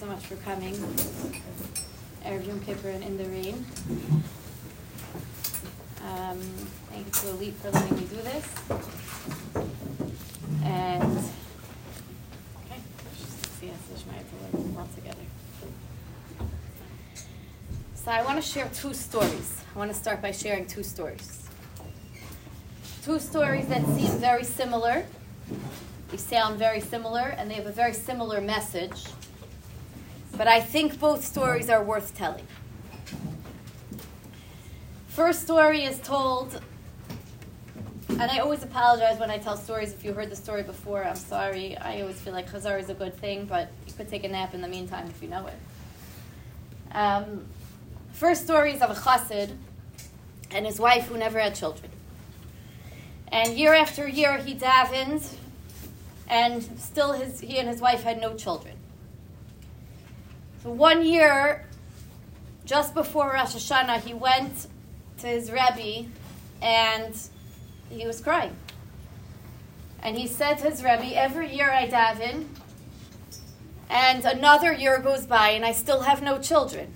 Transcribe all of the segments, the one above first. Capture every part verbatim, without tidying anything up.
much for coming. Erev Yom Kippur and in the rain. Um, thank you to Elite for letting me do this. And okay, let's see, we're all together. So I want to share two stories. I want to start by sharing two stories. Two stories that seem very similar. They sound very similar, and they have a very similar message. But I think both stories are worth telling. First story is told, and I always apologize when I tell stories. If you heard the story before, I'm sorry. I always feel like chazar is a good thing, but you could take a nap in the meantime if you know it. Um, first story is of a chassid and his wife who never had children. And year after year he davened, and still his, he and his wife had no children. So one year, just before Rosh Hashanah, he went to his Rebbe, and he was crying. And he said to his Rebbe, every year I daven, and another year goes by, and I still have no children.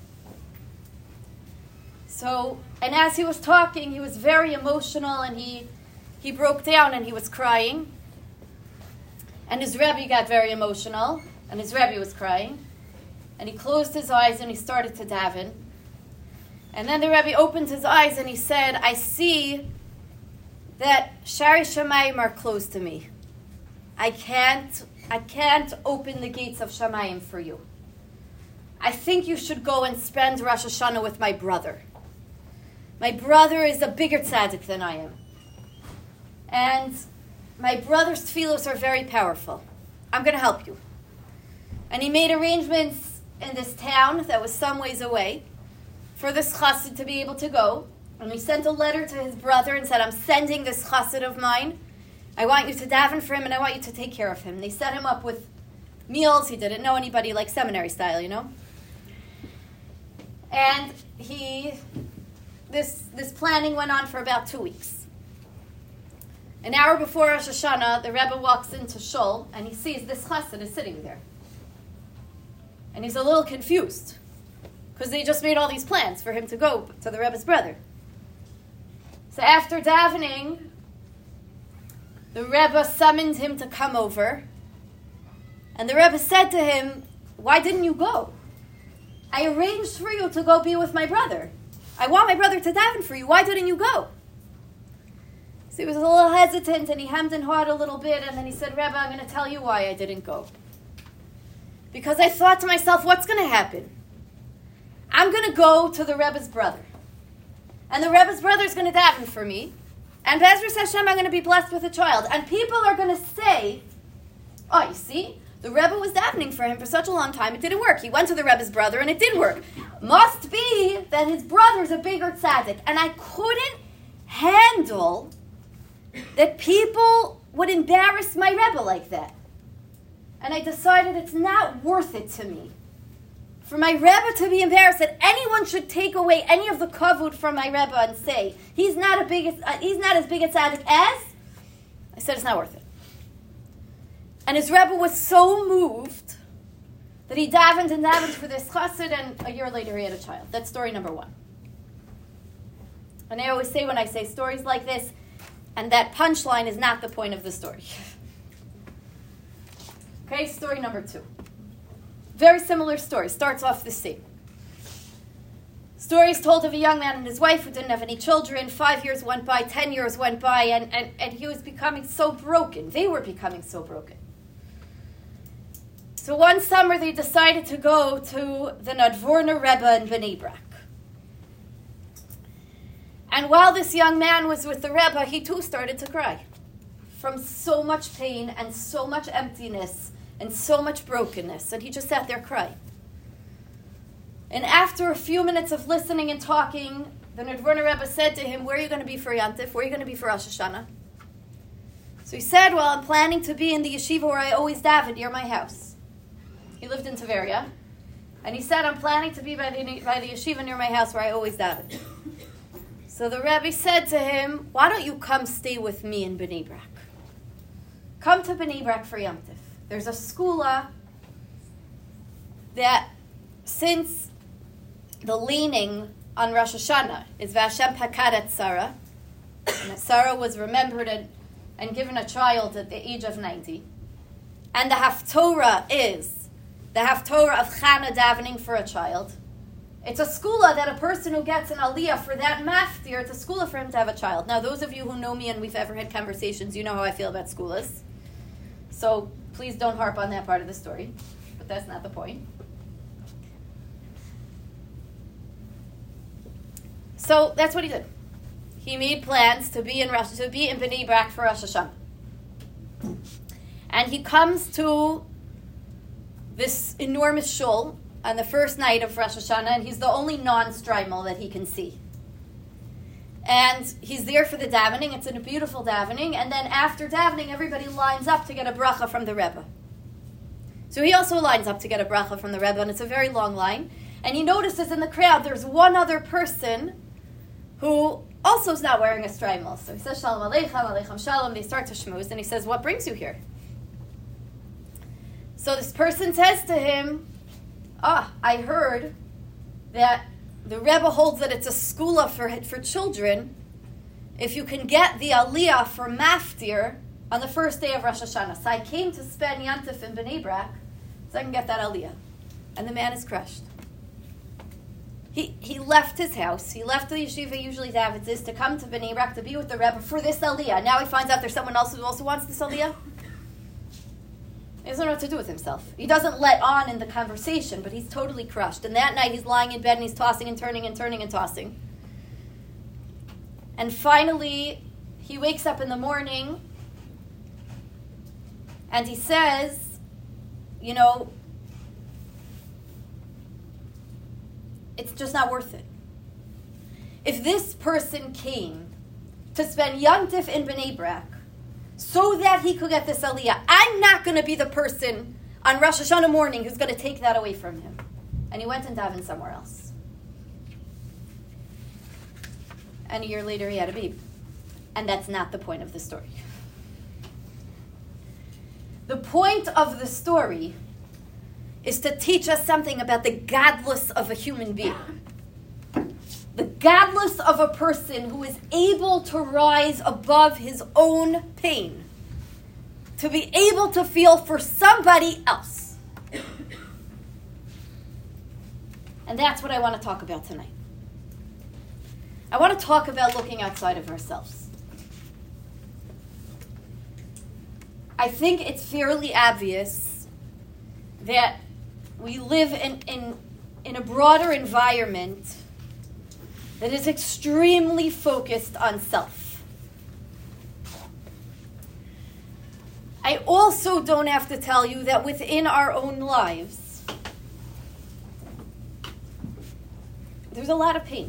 So, and as he was talking, he was very emotional, and he, he broke down, and he was crying. And his Rebbe got very emotional, and his Rebbe was crying. And he closed his eyes, and he started to daven. And then the Rebbe opened his eyes, and he said, I see that Shari Shamayim are closed to me. I can't, I can't open the gates of Shamayim for you. I think you should go and spend Rosh Hashanah with my brother. My brother is a bigger tzaddik than I am. And my brother's tefillos are very powerful. I'm going to help you. And he made arrangements in this town that was some ways away for this chassid to be able to go. And he sent a letter to his brother and said, I'm sending this chassid of mine. I want you to daven for him, and I want you to take care of him. And they set him up with meals. He didn't know anybody, like seminary style, you know. And he, this, this planning went on for about two weeks. An hour before Rosh Hashanah, the Rebbe walks into Shul, and he sees this chassid is sitting there. And he's a little confused, because they just made all these plans for him to go to the Rebbe's brother. So after davening, the Rebbe summoned him to come over, and the Rebbe said to him, why didn't you go? I arranged for you to go be with my brother. I want my brother to daven for you. Why didn't you go? So he was a little hesitant, and he hemmed and hawed a little bit, and then he said, Rebbe, I'm going to tell you why I didn't go. Because I thought to myself, what's going to happen? I'm going to go to the Rebbe's brother. And the Rebbe's brother is going to daven for me. And Bezras Hashem, I'm going to be blessed with a child. And people are going to say, oh, you see, the Rebbe was davening for him for such a long time, it didn't work. He went to the Rebbe's brother, and it didn't work. Must be that his brother's a bigger tzaddik. And I couldn't handle that people would embarrass my Rebbe like that. And I decided it's not worth it to me for my Rebbe to be embarrassed, that anyone should take away any of the kavod from my Rebbe and say, he's not, a big, uh, he's not as big a tzaddik as, I said it's not worth it. And his Rebbe was so moved that he davened and davened for this chassid, and a year later he had a child. That's story number one. And I always say when I say stories like this, and that punchline is not the point of the story. Okay, story number two. Very similar story. Starts off the same. Story is told of a young man and his wife who didn't have any children. Five years went by, ten years went by, and, and, and he was becoming so broken. They were becoming so broken. So one summer they decided to go to the Nadvorna Rebbe in Bnei Brak. And while this young man was with the Rebbe, he too started to cry from so much pain and so much emptiness and so much brokenness. And he just sat there crying. And after a few minutes of listening and talking, the Nadvorna Rebbe said to him, where are you going to be for Yom Tov? Where are you going to be for Rosh Hashanah? So he said, well, I'm planning to be in the yeshiva where I always daven, near my house. He lived in Tveria. And he said, I'm planning to be by the, by the yeshiva near my house where I always daven. So the Rebbe said to him, why don't you come stay with me in Bnei Brak? Come to Bnei Brak for Yom Tov. There's a skula that since the leaning on Rosh Hashanah is Vashem Pakadat Sarah, and that Sarah was remembered and, and given a child at the age of ninety, and the Haftorah is the Haftorah of Chana davening for a child, it's a skula that a person who gets an aliyah for that maftir, it's a skula for him to have a child. Now, those of you who know me and we've ever had conversations, you know how I feel about skulas. So please don't harp on that part of the story. But that's not the point. So that's what he did. He made plans to be in Rosh, to be in Bnei Brak for Rosh Hashanah. And he comes to this enormous shul on the first night of Rosh Hashanah, and he's the only non-strimal that he can see. And he's there for the davening. It's in a beautiful davening. And then after davening, everybody lines up to get a bracha from the Rebbe. So he also lines up to get a bracha from the Rebbe, and it's a very long line. And he notices in the crowd there's one other person who also is not wearing a strimal. So he says, Shalom Aleichem, Aleichem Shalom. They start to shmooze, and he says, what brings you here? So this person says to him, ah, I heard that the Rebbe holds that it's a skula for, for children if you can get the aliyah for maftir on the first day of Rosh Hashanah. So I came to spend Yantif in Bnei Brak so I can get that aliyah. And the man is crushed. He he left his house. He left the yeshiva usually David's is to come to Bnei Brak to be with the Rebbe for this aliyah. Now he finds out there's someone else who also wants this aliyah. He doesn't know what to do with himself. He doesn't let on in the conversation, but he's totally crushed. And that night he's lying in bed and he's tossing and turning and turning and tossing. And finally, he wakes up in the morning and he says, you know, it's just not worth it. If this person came to spend Yom Tif in Bnei Brak so that he could get this aliyah, I'm not going to be the person on Rosh Hashanah morning who's going to take that away from him. And he went and davened somewhere else. And a year later he had a baby. And that's not the point of the story. The point of the story is to teach us something about the godless of a human being. The godless of a person who is able to rise above his own pain, to be able to feel for somebody else. And that's what I want to talk about tonight. I want to talk about looking outside of ourselves. I think it's fairly obvious that we live in, in, in a broader environment that is extremely focused on self. I also don't have to tell you that within our own lives, there's a lot of pain.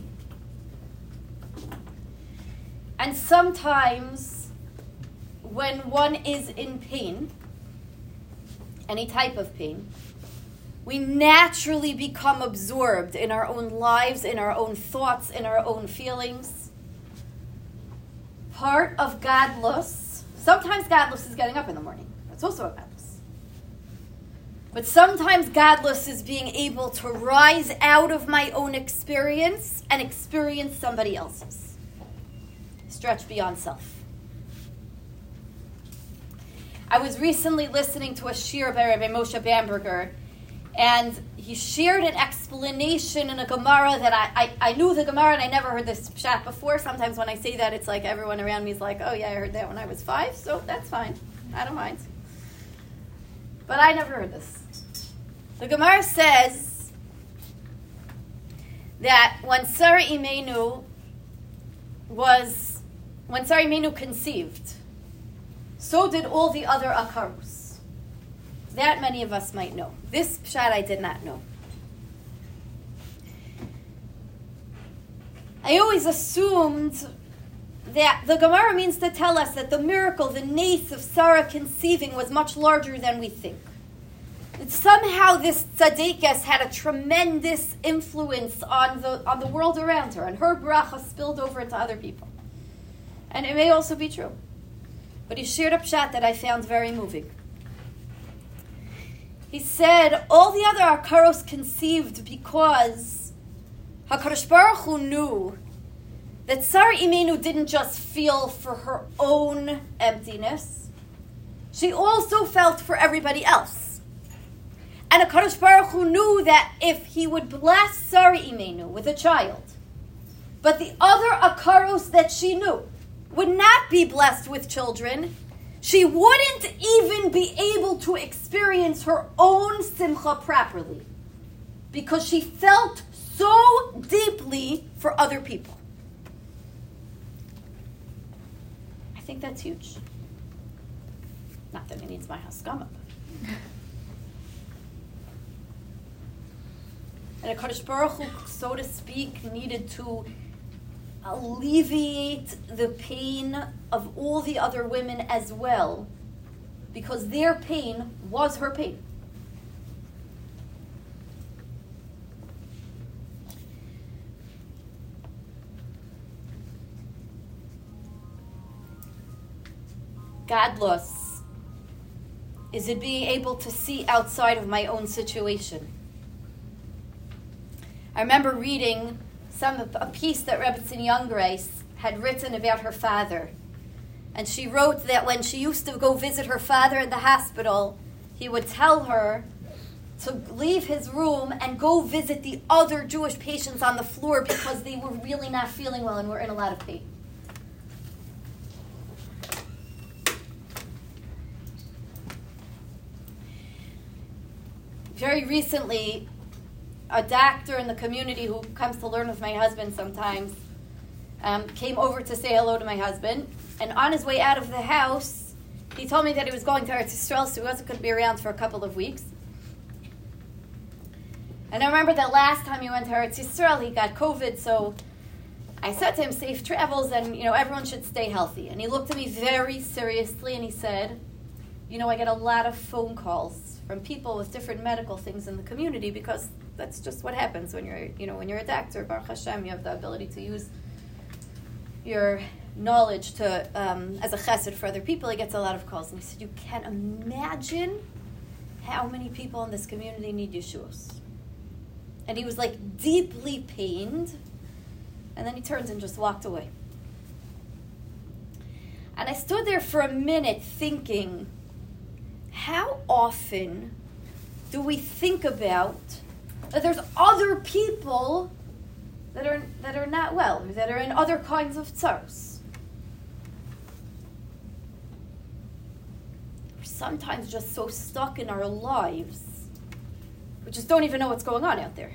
And sometimes when one is in pain, any type of pain, we naturally become absorbed in our own lives, in our own thoughts, in our own feelings. Part of godless, sometimes godless is getting up in the morning. That's also a godless. But sometimes godless is being able to rise out of my own experience and experience somebody else's. Stretch beyond self. I was recently listening to a shir by Rabbi Moshe Bamberger, and he shared an explanation in a Gemara that I, I, I knew the Gemara and I never heard this pshat before. Sometimes when I say that, it's like everyone around me is like, oh yeah, I heard that when I was five, so that's fine. I don't mind. But I never heard this. The Gemara says that when Sarah Imenu was, when Sarah Imenu conceived, so did all the other Akarus. That many of us might know. This pshat I did not know. I always assumed that the Gemara means to tell us that the miracle, the nace of Sarah conceiving was much larger than we think. That somehow this tzaddikas had a tremendous influence on the on the world around her, and her bracha spilled over into other people. And it may also be true. But he shared a pshat that I found very moving. He said all the other Akaros conceived because HaKadosh Baruch Hu knew that Sarah Imenu didn't just feel for her own emptiness, she also felt for everybody else. And HaKadosh Baruch Hu knew that if he would bless Sarah Imenu with a child, but the other Akaros that she knew would not be blessed with children, she wouldn't even be able to experience her own simcha properly because she felt so deeply for other people. I think that's huge. Not that it needs my haskama. And HaKadosh Baruch Hu, so to speak, needed to alleviate the pain of all the other women as well, because their pain was her pain. Gadlus is it being able to see outside of my own situation. I remember reading some a piece that Rebbetzin Youngreis had written about her father. And she wrote that when she used to go visit her father in the hospital, he would tell her to leave his room and go visit the other Jewish patients on the floor because they were really not feeling well and were in a lot of pain. Very recently, a doctor in the community who comes to learn with my husband sometimes um, came over to say hello to my husband. And on his way out of the house, he told me that he was going to Eretz Yisrael, so he wasn't going to be around for a couple of weeks. And I remember that last time he went to Eretz Yisrael, he got COVID, so I said to him, safe travels, and you know everyone should stay healthy. And he looked at me very seriously and he said, you know, I get a lot of phone calls from people with different medical things in the community because that's just what happens when you're, you know, when you're a doctor. Baruch Hashem, you have the ability to use your knowledge to um, as a chesed for other people. He gets a lot of calls, and he said, "You can't imagine how many people in this community need Yeshuas." And he was like deeply pained, and then he turned and just walked away. And I stood there for a minute thinking, how often do we think about that there's other people that are that are not well, or that are in other kinds of tzaros? We're sometimes just so stuck in our lives, we just don't even know what's going on out there.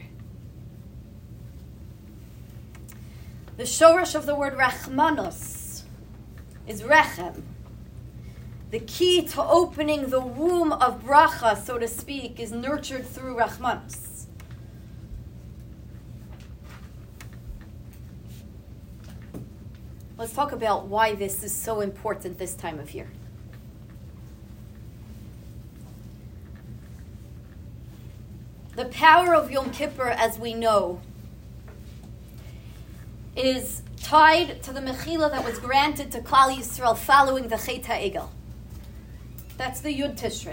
The shoresh of the word rachmanos is rechem. The key to opening the womb of bracha, so to speak, is nurtured through rachmanos. Let's talk about why this is so important this time of year. The power of Yom Kippur, as we know, is tied to the mechila that was granted to Klal Yisrael following the Chet HaEgel. That's the Yud Tishrei.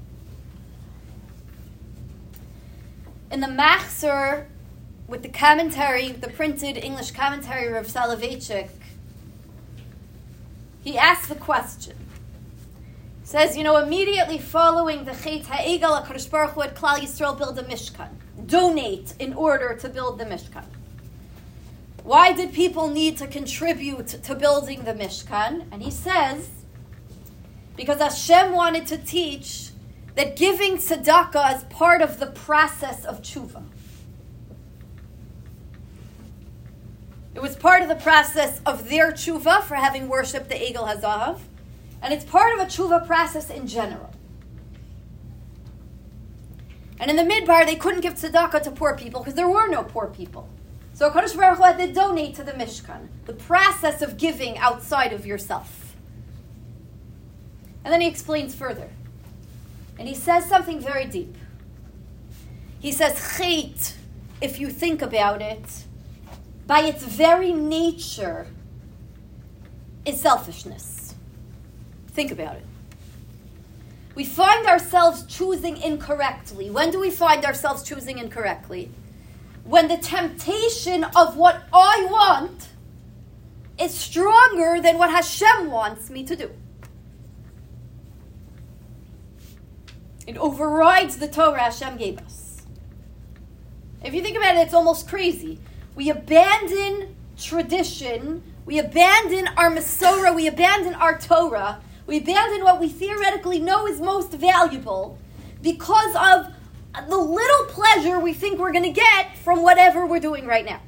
In the Machzor, with the commentary, the printed English commentary of Soloveitchik, he asks the question. He says, you know, immediately following the Chet HaEgel, HaKadosh Baruch Hu had Klal Yisrael build a Mishkan. Donate in order to build the Mishkan. Why did people need to contribute to building the Mishkan? And he says, because Hashem wanted to teach that giving tzedakah is part of the process of tshuva. It was part of the process of their tshuva for having worshipped the Egel HaZahav, and it's part of a tshuva process in general. And in the Midbar, they couldn't give tzedakah to poor people because there were no poor people. So HaKadosh Baruch Hu had to donate to the Mishkan, the process of giving outside of yourself. And then he explains further. And he says something very deep. He says, Chet, if you think about it, by its very nature, is selfishness. Think about it. we find ourselves choosing incorrectly. When do we find ourselves choosing incorrectly? When the temptation of what I want is stronger than what Hashem wants me to do. It overrides the Torah Hashem gave us. If you think about it, it's almost crazy. We abandon tradition, we abandon our Masorah, we abandon our Torah, we abandon what we theoretically know is most valuable because of the little pleasure we think we're going to get from whatever we're doing right now.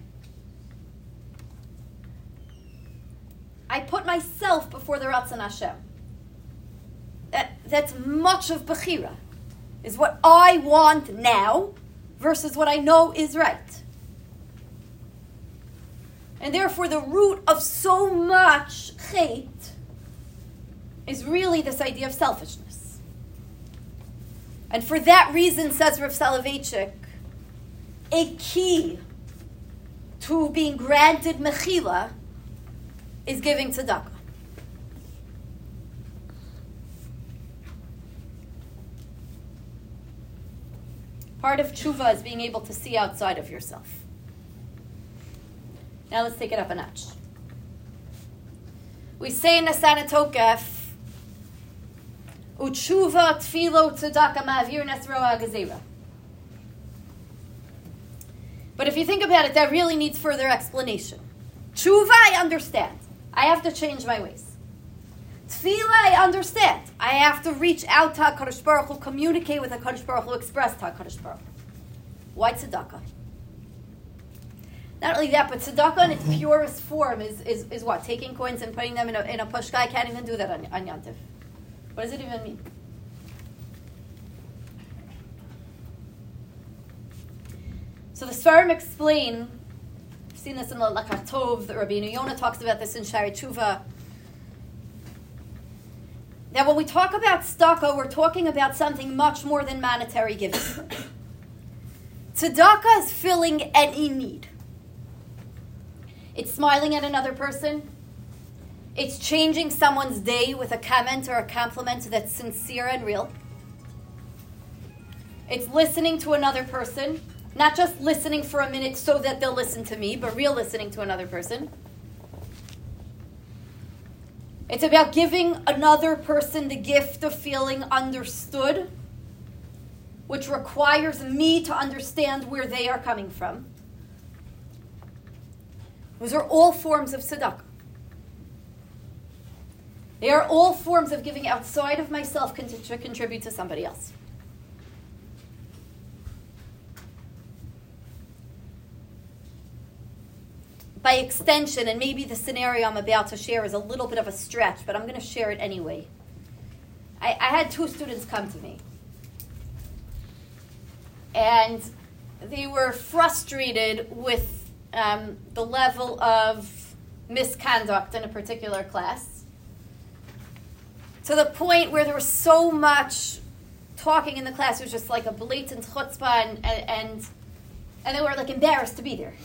I put myself before the Ratzon Hashem. That, that's much of Bechira, is what I want now versus what I know is right. And therefore the root of so much hate is really this idea of selfishness. And for that reason, says Rav Soloveitchik, a key to being granted mechila is giving tzedakah. Part of tshuva is being able to see outside of yourself. Now let's take it up a notch. We say in the Asana Tokef, Utshuva tfilo tzedakah ma'avir nesroa gezerah. But if you think about it, that really needs further explanation. Tshuva, I understand. I have to change my ways. Tefillah, I understand. I have to reach out to HaKadosh Baruch Hu, communicate with HaKadosh Baruch Hu, express to HaKadosh Baruch Hu. Why tzedakah? Not only that, but tzedakah in its purest form is, is, is what? Taking coins and putting them in a, in a pushka. I can't even do that on, on Yantiv. What does it even mean? So the Sfarim explain, I've seen this in the Lakach Tov, the Rabbeinu Yonah talks about this in Shari Tshuva, that when we talk about tzedakah, we're talking about something much more than monetary giving. Tzedakah is filling any need. It's smiling at another person. It's changing someone's day with a comment or a compliment that's sincere and real. It's listening to another person. Not just listening for a minute so that they'll listen to me, but real listening to another person. It's about giving another person the gift of feeling understood, which requires me to understand where they are coming from. Those are all forms of tzedakah. They are all forms of giving outside of myself to contribute to somebody else. By extension, and maybe the scenario I'm about to share is a little bit of a stretch, but I'm going to share it anyway. I, I had two students come to me. And they were frustrated with um, the level of misconduct in a particular class, to the point where there was so much talking in the class, it was just like a blatant chutzpah, and, and, and they were like embarrassed to be there.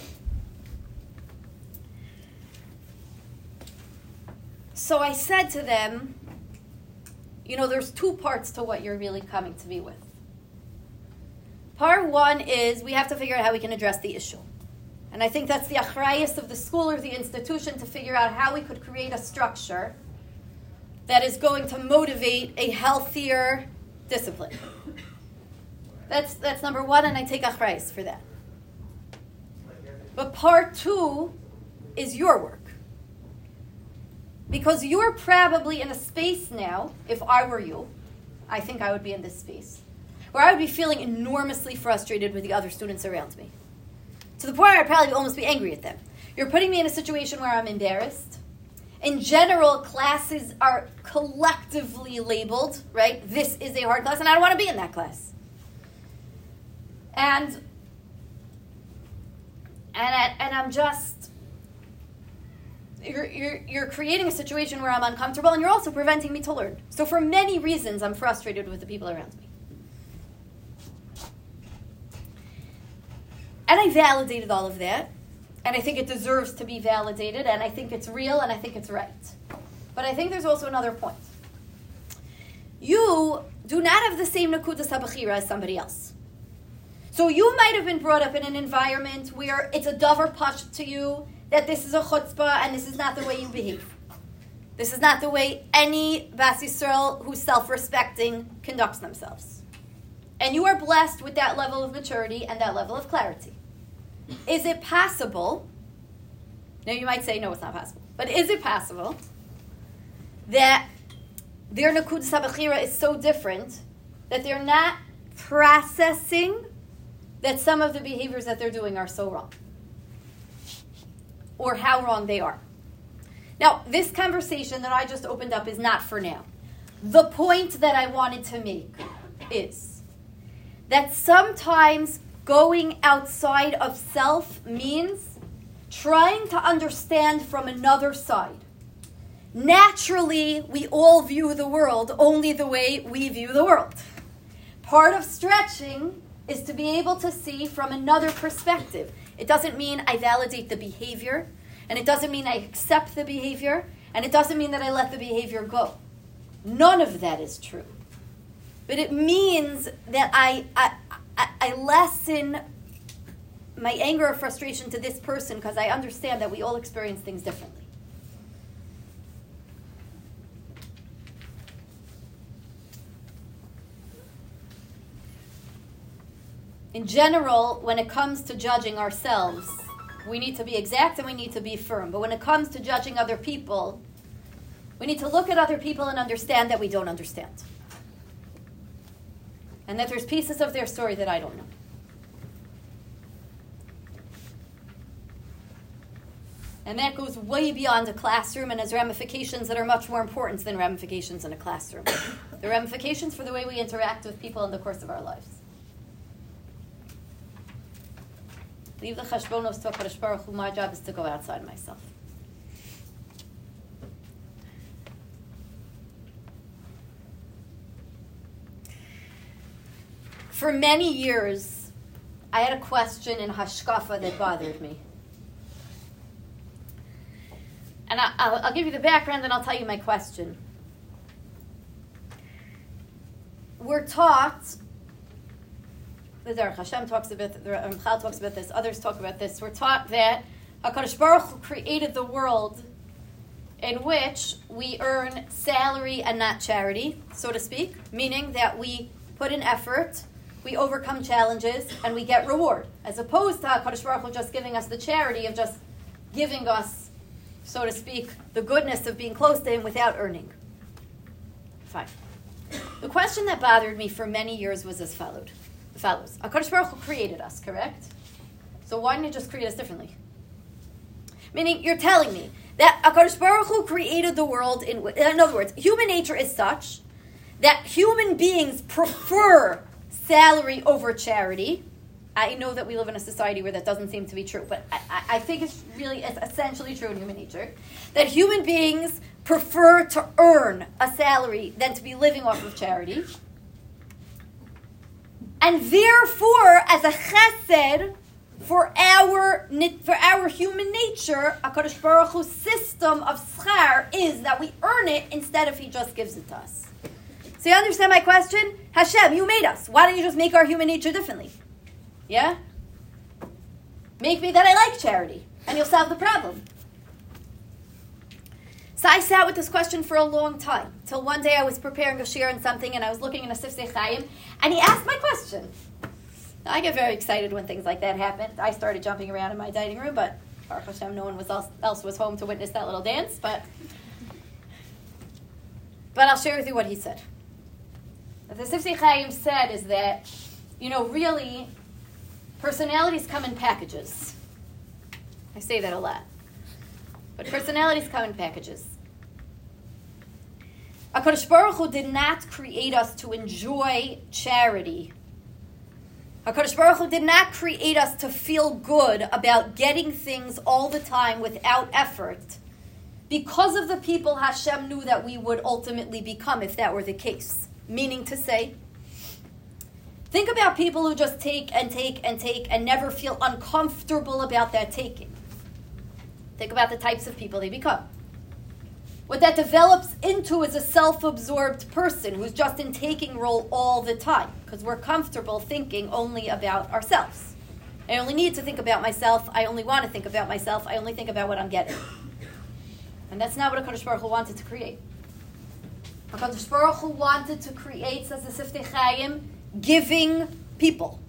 So I said to them, you know, there's two parts to what you're really coming to me with. Part one is we have to figure out how we can address the issue. And I think that's the achrayus of the school or the institution to figure out how we could create a structure that is going to motivate a healthier discipline. That's that's number one, and I take achrayus for that. But part two is your work. Because you're probably in a space now, if I were you, I think I would be in this space, where I would be feeling enormously frustrated with the other students around me. To the point where I'd probably almost be angry at them. You're putting me in a situation where I'm embarrassed. In general, classes are collectively labeled, right? This is a hard class, and I don't want to be in that class. And, and, I, and I'm just... You're, you're, you're creating a situation where I'm uncomfortable, and you're also preventing me to learn. So for many reasons, I'm frustrated with the people around me. And I validated all of that, and I think it deserves to be validated, and I think it's real, and I think it's right. But I think there's also another point. you do not have the same Nakudas HaBechira as somebody else. So you might have been brought up in an environment where it's a davar pashut to you that this is a chutzpah and this is not the way you behave. This is not the way any Bas Yisrael who's self-respecting conducts themselves. And you are blessed with that level of maturity and that level of clarity. Is it possible, now you might say, no, it's not possible, but is it possible that their Nakudas HaBechira is so different that they're not processing that some of the behaviors that they're doing are so wrong? Or how wrong they are. Now, this conversation that I just opened up is not for now. The point that I wanted to make is that sometimes going outside of self means trying to understand from another side. Naturally, we all view the world only the way we view the world. Part of stretching is to be able to see from another perspective. It doesn't mean I validate the behavior, and it doesn't mean I accept the behavior, and it doesn't mean that I let the behavior go. None of that is true. But it means that I, I, I, I lessen my anger or frustration to this person because I understand that we all experience things differently. In general, when it comes to judging ourselves, we need to be exact and we need to be firm. But when it comes to judging other people, we need to look at other people and understand that we don't understand. And that there's pieces of their story that I don't know. And that goes way beyond a classroom and has ramifications that are much more important than ramifications in a classroom. The ramifications for the way we interact with people in the course of our lives. Leave the cheshbonos to HaKadosh Baruch Hu. My job is to go outside myself. For many years, I had a question in Hashkafa that bothered me. And I, I'll, I'll give you the background and I'll tell you my question. We're taught, the Derech Hashem talks about, the Ramchal talks about this, others talk about this, we're taught that HaKadosh Baruch Hu created the world in which we earn salary and not charity, so to speak, meaning that we put in effort, we overcome challenges, and we get reward, as opposed to HaKadosh Baruch Hu just giving us the charity of just giving us, so to speak, the goodness of being close to Him without earning. Fine. The question that bothered me for many years was as followed. follows. HaKadosh Baruch Hu created us, correct? So why didn't He just create us differently? Meaning, you're telling me that HaKadosh Baruch Hu created the world in... In other words, human nature is such that human beings prefer salary over charity. I know that we live in a society where that doesn't seem to be true, but I, I think it's really it's essentially true in human nature. That human beings prefer to earn a salary than to be living off of charity. And therefore, as a chesed, for our for our human nature, HaKadosh Baruch Hu's system of schar is that we earn it instead of He just gives it to us. So you understand my question? Hashem, you made us. Why don't you just make our human nature differently? Yeah? Make me that I like charity, and you'll solve the problem. So I sat with this question for a long time, till one day I was preparing a shir on something, and I was looking in a Sifsei Chaim, and he asked my question. Now, I get very excited when things like that happen. I started jumping around in my dining room, but Baruch Hashem, no one was else, else was home to witness that little dance. But, but I'll share with you what he said. What the Sifsei Chaim said is that, you know, really, personalities come in packages. I say that a lot. But personalities come in packages. HaKadosh Baruch Hu did not create us to enjoy charity. HaKadosh Baruch Hu did not create us to feel good about getting things all the time without effort because of the people Hashem knew that we would ultimately become if that were the case. Meaning to say, think about people who just take and take and take and never feel uncomfortable about that taking. Think about the types of people they become. What that develops into is a self-absorbed person who's just in taking role all the time because we're comfortable thinking only about ourselves. I only need to think about myself. I only want to think about myself. I only think about what I'm getting. And that's not what HaKadosh Baruch Hu wanted to create. HaKadosh Baruch Hu wanted to create, says the Siftei Chaim, giving people.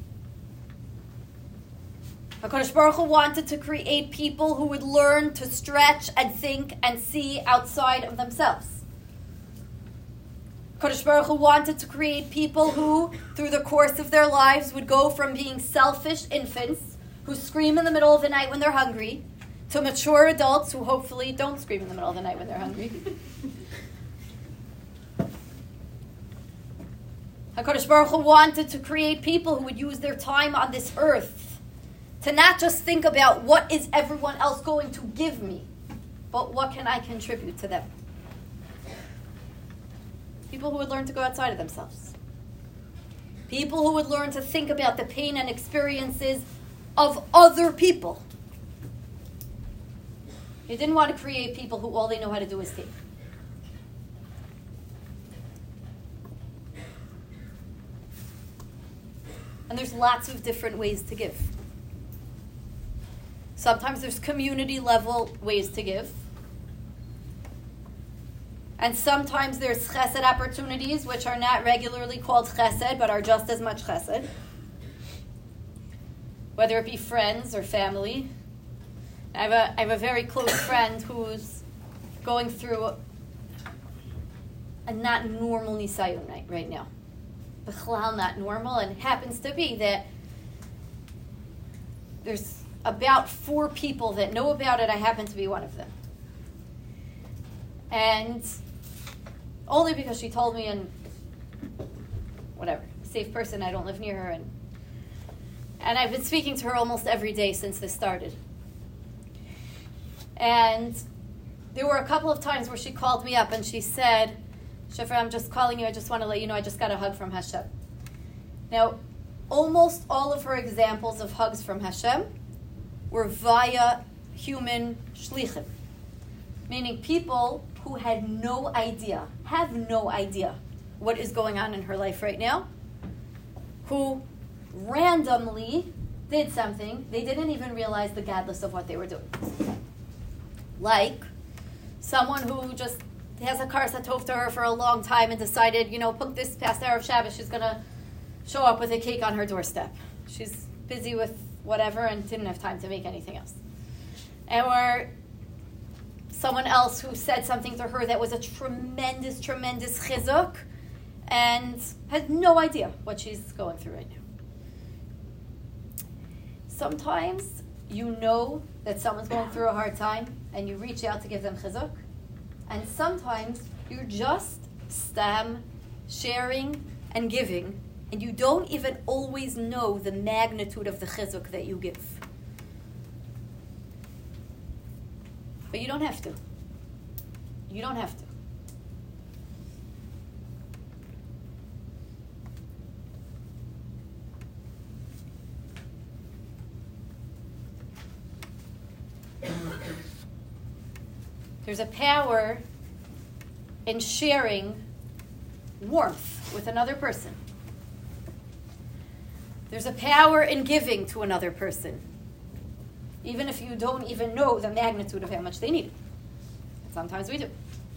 HaKadosh Baruch Hu wanted to create people who would learn to stretch and think and see outside of themselves. HaKadosh Baruch Hu wanted to create people who, through the course of their lives, would go from being selfish infants who scream in the middle of the night when they're hungry to mature adults who hopefully don't scream in the middle of the night when they're hungry. HaKadosh Baruch Hu wanted to create people who would use their time on this earth to not just think about what is everyone else going to give me, but what can I contribute to them. People who would learn to go outside of themselves. People who would learn to think about the pain and experiences of other people. He didn't want to create people who all they know how to do is take. And there's lots of different ways to give. Sometimes there's community level ways to give. And sometimes there's chesed opportunities, which are not regularly called chesed, but are just as much chesed. Whether it be friends or family. I have a, I have a very close friend who's going through a not normal Nisayon night right now. B'chlal not normal, and it happens to be that there's about four people that know about it. I happen to be one of them. And only because she told me, and whatever, safe person, I don't live near her. And, and I've been speaking to her almost every day since this started. And there were a couple of times where she called me up and she said, Shefra, I'm just calling you. I just want to let you know I just got a hug from Hashem. Now, almost all of her examples of hugs from Hashem were via human shlichim, meaning people who had no idea, have no idea what is going on in her life right now, who randomly did something. They didn't even realize the gadlus of what they were doing. Like someone who just has a kar satov to her for a long time and decided, you know, punk this past hour of Shabbos, she's going to show up with a cake on her doorstep. She's busy with whatever and didn't have time to make anything else. And or someone else who said something to her that was a tremendous, tremendous chizuk and had no idea what she's going through right now. Sometimes you know that someone's going through a hard time and you reach out to give them chizuk. And sometimes you're just stam sharing and giving, and you don't even always know the magnitude of the chizuk that you give. But you don't have to. You don't have to. There's a power in sharing warmth with another person. There's a power in giving to another person, even if you don't even know the magnitude of how much they need it. Sometimes we do.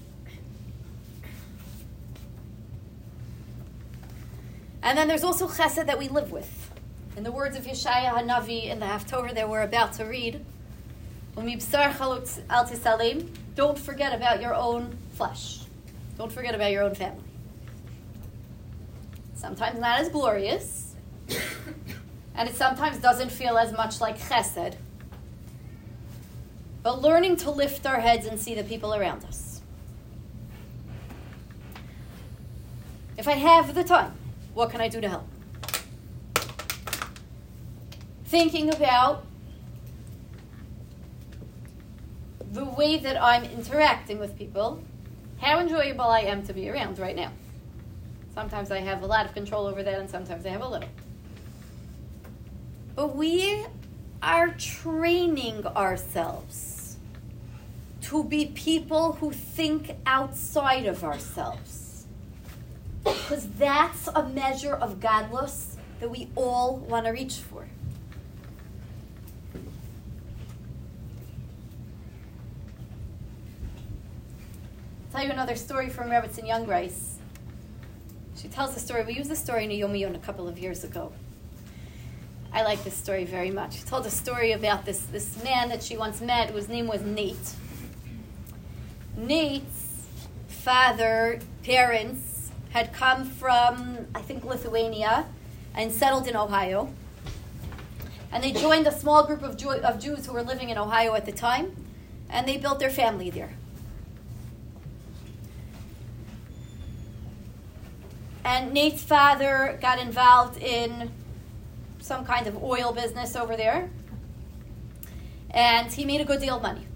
And then there's also chesed that we live with. In the words of Yeshaya HaNavi in the Haftorah that we're about to read, don't forget about your own flesh. Don't forget about your own family. Sometimes not as glorious, and it sometimes doesn't feel as much like chesed. But learning to lift our heads and see the people around us. If I have the time, what can I do to help? Thinking about the way that I'm interacting with people, how enjoyable I am to be around right now. Sometimes I have a lot of control over that, and sometimes I have a little. But we are training ourselves to be people who think outside of ourselves. Because that's a measure of godless that we all want to reach for. I'll tell you another story from Rebbetzin Youngreis. She tells the story. We used this story in a Yom Yon a couple of years ago. I like this story very much. She told a story about this, this man that she once met whose name was Nate. Nate's father, parents, had come from, I think, Lithuania and settled in Ohio. And they joined a small group of, Jew- of Jews who were living in Ohio at the time, and they built their family there. And Nate's father got involved in some kind of oil business over there. And he made a good deal of money.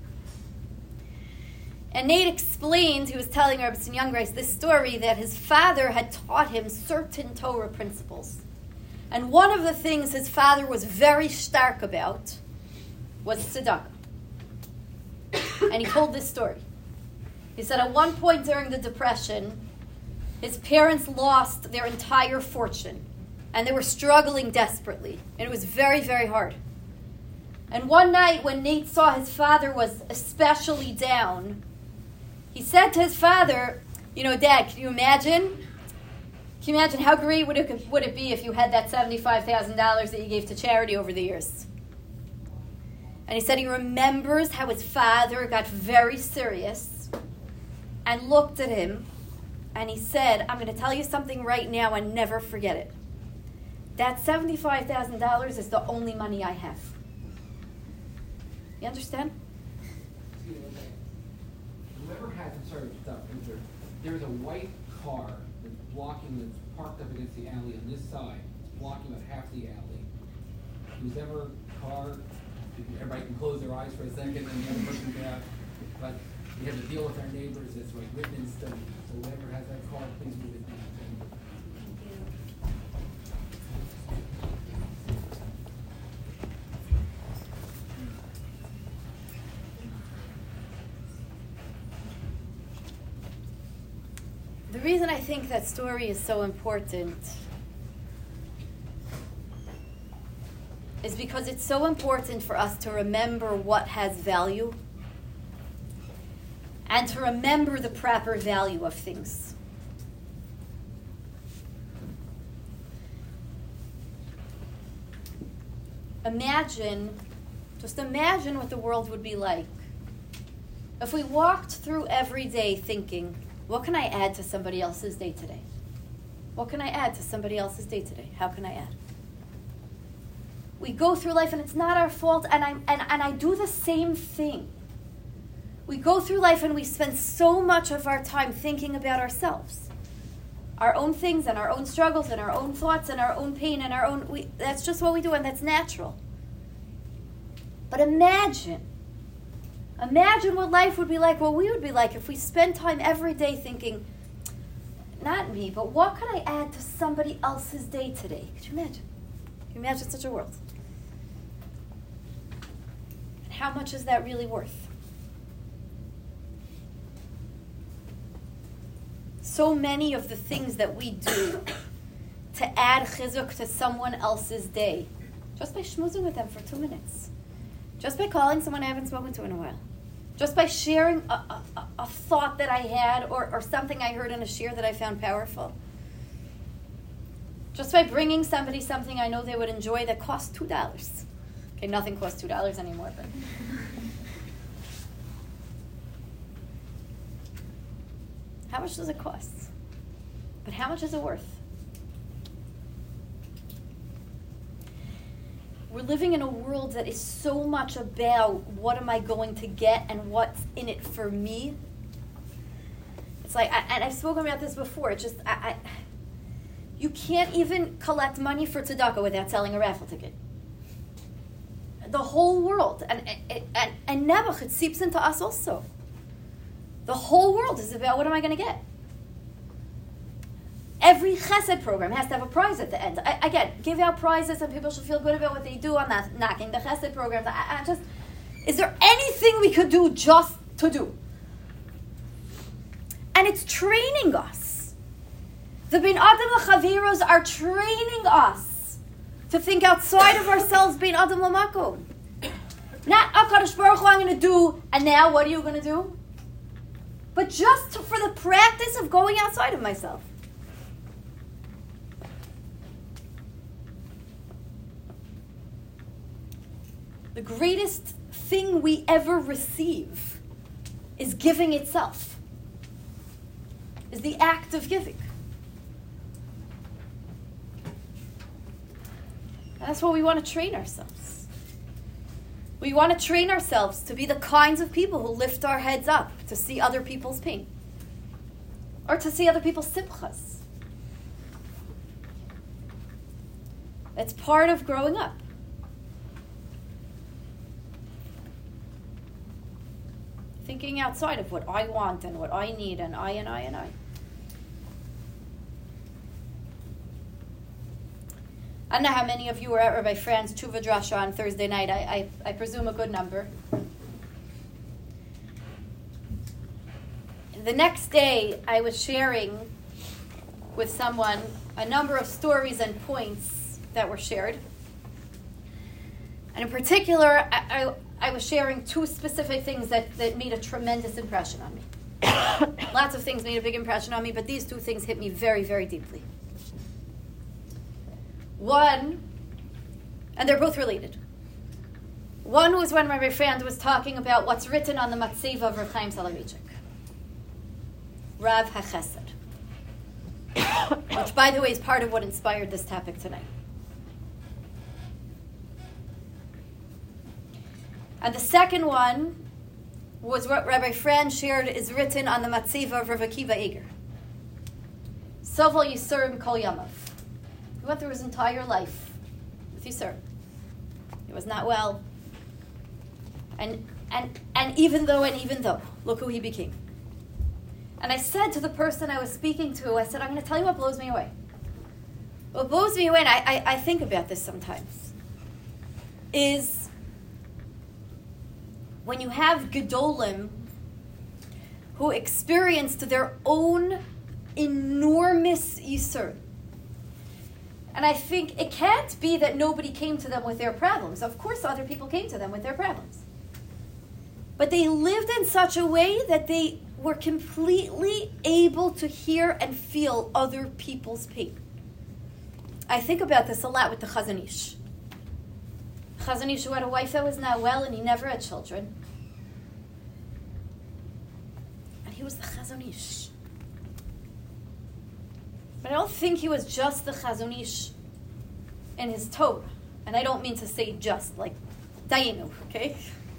And Nate explained, he was telling Rebbetzin Youngreis this story, that his father had taught him certain Torah principles. And one of the things his father was very stark about was tzedakah. And he told this story. He said at one point during the Depression, his parents lost their entire fortune, and they were struggling desperately, and it was very, very hard. And one night when Nate saw his father was especially down, he said to his father, you know, Dad, can you imagine? Can you imagine how great would it, would it be if you had that seventy-five thousand dollars that you gave to charity over the years? And he said he remembers how his father got very serious and looked at him. And he said, I'm going to tell you something right now and never forget it. That seventy-five thousand dollars is the only money I have. You understand? Whoever has, I'm sorry to stop, there's a white car that's blocking, that's parked up against the alley on this side. It's blocking about half the alley. Who's ever car, everybody can close their eyes for a second and the other person can out. But we have to deal with our neighbors. It's like written in stone. So whoever has that car, please move it down. The reason I think that story is so important is because it's so important for us to remember what has value and to remember the proper value of things. Imagine, just imagine what the world would be like if we walked through every day thinking, what can I add to somebody else's day today? What can I add to somebody else's day today? How can I add? We go through life and it's not our fault, and I and, and I do the same thing. We go through life and we spend so much of our time thinking about ourselves. Our own things and our own struggles and our own thoughts and our own pain and our own... We, that's just what we do, and that's natural. But imagine, imagine what life would be like, what we would be like if we spent time every day thinking, not me, but what could I add to somebody else's day today? Could you imagine? Can you imagine such a world? And how much is that really worth? So many of the things that we do to add chizuk to someone else's day, just by schmoozing with them for two minutes, just by calling someone I haven't spoken to in a while, just by sharing a, a, a thought that I had or, or something I heard in a shir that I found powerful, just by bringing somebody something I know they would enjoy that costs two dollars. Okay, nothing costs two dollars anymore, but... How much does it cost? But how much is it worth? We're living in a world that is so much about what am I going to get and what's in it for me. It's like, I, and I've spoken about this before, it's just, I, I, you can't even collect money for tzedakah without selling a raffle ticket. The whole world, and, and, and, and Nebuch, it seeps into us also. The whole world is about what am I going to get. Every chesed program has to have a prize at the end. I, again, give out prizes and people should feel good about what they do. I'm not knocking the chesed programs. I, I just, is there anything we could do just to do. And it's training us. The Bin Adam L'Chaviros are training us to think outside of ourselves, Bin Adam L'Makom. Not, HaKadosh Baruch Hu, I'm going to do, and now what are you going to do? But just to, for the practice of going outside of myself. The greatest thing we ever receive is giving itself, is the act of giving. And that's what we want to train ourselves. We want to train ourselves to be the kinds of people who lift our heads up to see other people's pain or to see other people's simchas. That's part of growing up. Thinking outside of what I want and what I need and I and I and I. I don't know how many of you were at Rabbi Fran's Tshuva Drasha on Thursday night. I, I, I presume a good number. The next day, I was sharing with someone a number of stories and points that were shared. And in particular, I, I, I was sharing two specific things that, that made a tremendous impression on me. Lots of things made a big impression on me, but these two things hit me very, very deeply. One, and they're both related. One was when my friend was talking about what's written on the Matzeva of Rav Chaim Soloveitchik. Rav HaChesed. Which, by the way, is part of what inspired this topic tonight. And the second one was what Rabbi Fran shared is written on the Matzeva of Rav Akiva Eger. Sovel Yisurim Kol Yamav. He went through his entire life with Yisur. He was not well. And and and even though, and even though, look who he became. And I said to the person I was speaking to, I said, I'm going to tell you what blows me away. What blows me away, and I, I, I think about this sometimes, is when you have Gedolim who experienced their own enormous Yisur. And I think it can't be that nobody came to them with their problems. Of course other people came to them with their problems. But they lived in such a way that they were completely able to hear and feel other people's pain. I think about this a lot with the Chazon Ish. Chazon Ish who had a wife that was not well and he never had children. And he was the Chazon Ish. But I don't think he was just the Chazon Ish in his Torah. And I don't mean to say just, like, Dayenu, okay?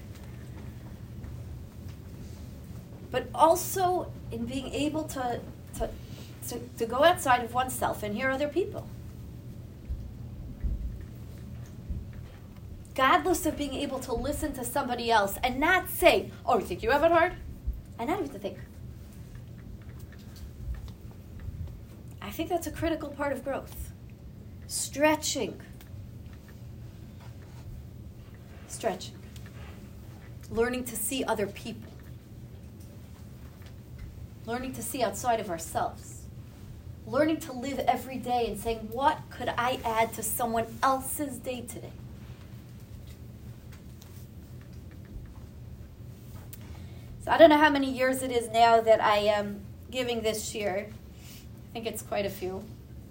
But also in being able to, to, to, to go outside of oneself and hear other people. Godless of being able to listen to somebody else and not say, oh, you think you have it hard? And not even to think. I think that's a critical part of growth. Stretching. Stretching. Learning to see other people. Learning to see outside of ourselves. Learning to live every day and saying, what could I add to someone else's day today? So I don't know how many years it is now that I am giving this shiur. I think it's quite a few.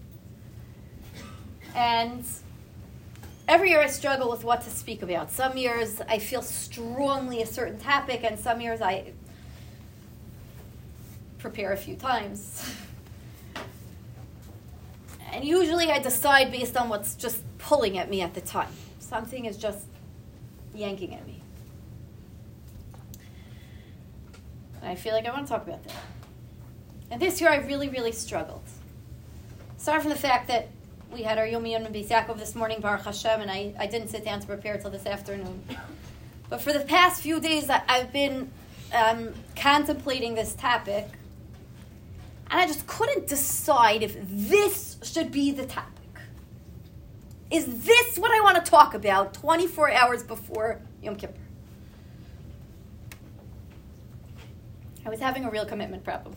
And every year I struggle with what to speak about. Some years I feel strongly a certain topic, and some years I prepare a few times. And usually I decide based on what's just pulling at me at the time. Something is just yanking at me. And I feel like I want to talk about that. And this year I really, really struggled. Aside from the fact that we had our Yom Yom Beis Yaakov this morning, Baruch Hashem, and I, I didn't sit down to prepare till this afternoon. But for the past few days I, I've been um, contemplating this topic, and I just couldn't decide if this should be the topic. Is this what I want to talk about twenty-four hours before Yom Kippur? I was having a real commitment problem.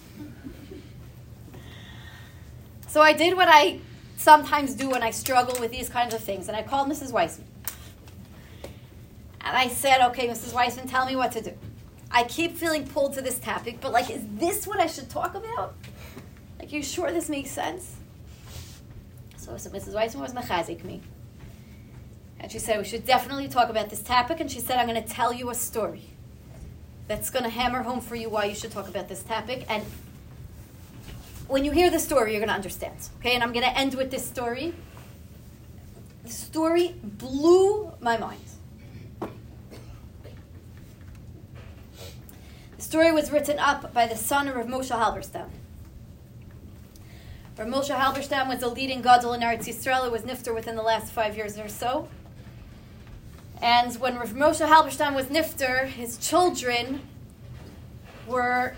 So I did what I sometimes do when I struggle with these kinds of things, and I called Missus Weissman. And I said, okay, Missus Weissman, tell me what to do. I keep feeling pulled to this topic, but like, is this what I should talk about? Like, you sure this makes sense? So, so Missus Weissman was mechazik me. And she said, we should definitely talk about this topic. And she said, I'm going to tell you a story that's going to hammer home for you why you should talk about this topic. And when you hear the story, you're going to understand. Okay, and I'm going to end with this story. The story blew my mind. The story was written up by the son of Rav Moshe Halberstam. Rav Moshe Halberstam was a leading gadol in Eretz Yisrael. It was nifter within the last five years or so. And when Rav Moshe Halberstam was nifter, his children were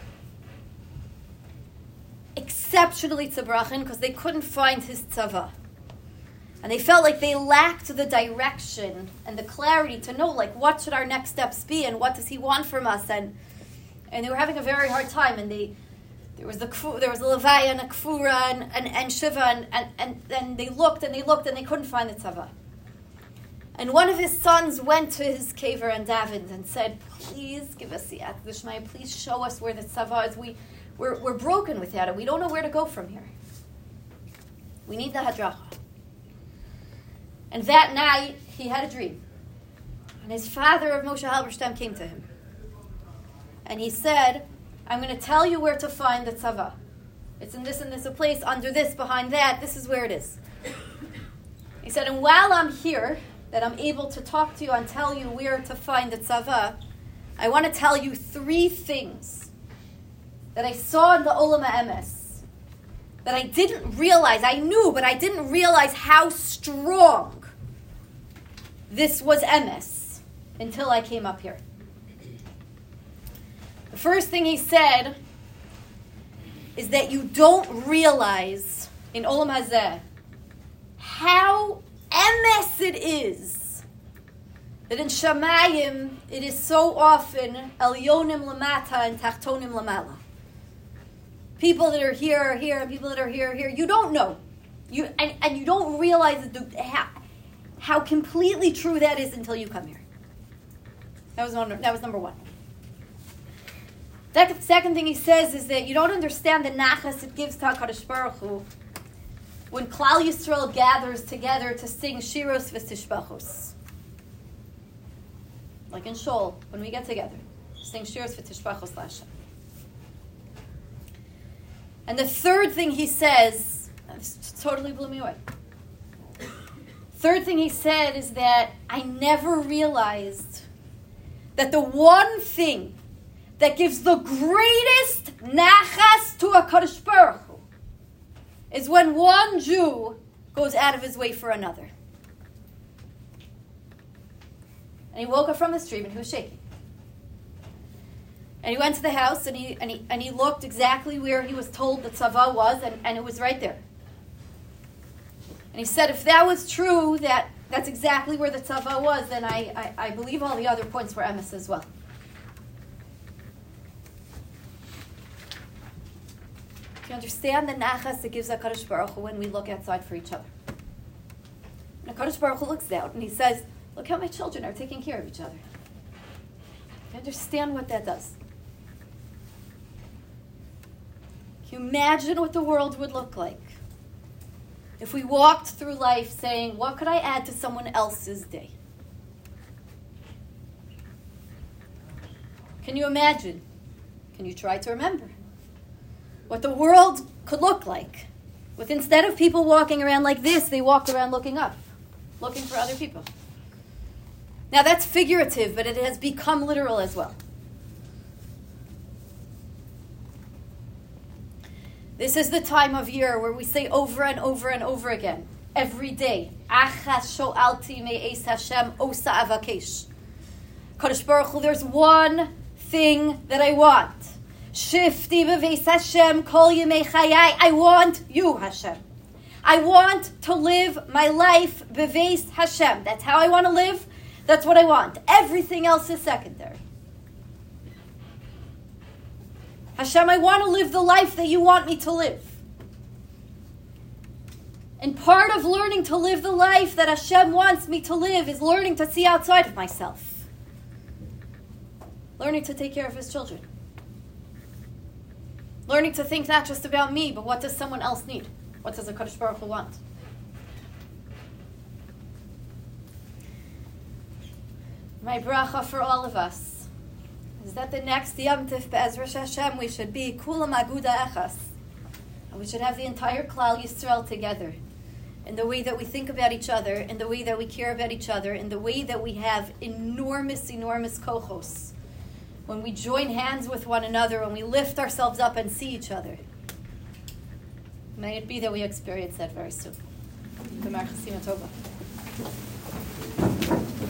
exceptionally tzabrakhin because they couldn't find his tzava. And they felt like they lacked the direction and the clarity to know, like, what should our next steps be and what does he want from us? And and they were having a very hard time. And they there was the there was a levaya and a kfura and, and, and shiva and, and, and, and they looked and they looked and they couldn't find the tzava. And one of his sons went to his kever and davened and said, please give us the Siyata D'Shmaya, please show us where the tzava is. We, we're, we're broken without it. We don't know where to go from here. We need the hadracha. And that night, he had a dream. And his father of Moshe Halberstam came to him. And he said, I'm going to tell you where to find the tzava. It's in this and this a place, under this, behind that. This is where it is. He said, and while I'm here, that I'm able to talk to you and tell you where to find the tzava, I want to tell you three things that I saw in the Olam HaEmes that I didn't realize. I knew, but I didn't realize how strong this was emes until I came up here. The first thing he said is that you don't realize in Olam Hazeh how emes it is that in Shamayim it is so often Elyonim Lamata and Tachtonim Lamala. People that are here are here, and people that are here are here. You don't know, you and, and you don't realize the, how, how completely true that is until you come here. That was number, that was number one. The second thing he says is that you don't understand the nachas it gives to HaKadosh Baruch Hu when Klal Yisrael gathers together to sing Shiros V'Tishbachos. Like in Shul, when we get together, sing Shiros V'Tishbachos L'Hashem. And the third thing he says, this totally blew me away. Third thing he said is that I never realized that the one thing that gives the greatest nachas to HaKadosh Baruch Hu is when one Jew goes out of his way for another. And he woke up from his dream and he was shaking. And he went to the house and he and he, and he looked exactly where he was told the tzava was, and, and it was right there. And he said, if that was true, that that's exactly where the tzava was, then I, I, I believe all the other points were emes as well. You understand the nachas that gives HaKadosh Baruch Hu when we look outside for each other. And HaKadosh Baruch Hu looks out and he says, look how my children are taking care of each other. You understand what that does? Can you imagine what the world would look like if we walked through life saying, what could I add to someone else's day? Can you imagine? Can you try to remember what the world could look like with, instead of people walking around like this, they walk around looking up, looking for other people? Now that's figurative, but it has become literal as well. This is the time of year where we say over and over and over again, every day, Achas sho'alti me'es Hashem osa avakesh. Kadosh Baruch Hu, there's one thing that I want. Shifti beveis Hashem kol yemei chayai. I want you, Hashem. I want to live my life beveis Hashem. That's how I want to live. That's what I want. Everything else is secondary. Hashem, I want to live the life that you want me to live. And part of learning to live the life that Hashem wants me to live is learning to see outside of myself. Learning to take care of his children. Learning to think not just about me, but what does someone else need? What does the Kadosh Baruch Hu want? My bracha for all of us is that the next Yom Tif Be'ezras Hashem we should be Kulam Aguda Echas. And we should have the entire Klal Yisrael together in the way that we think about each other, in the way that we care about each other, in the way that we have enormous, enormous kochos. When we join hands with one another, when we lift ourselves up and see each other. May it be that we experience that very soon. G'mar Chasima Tova.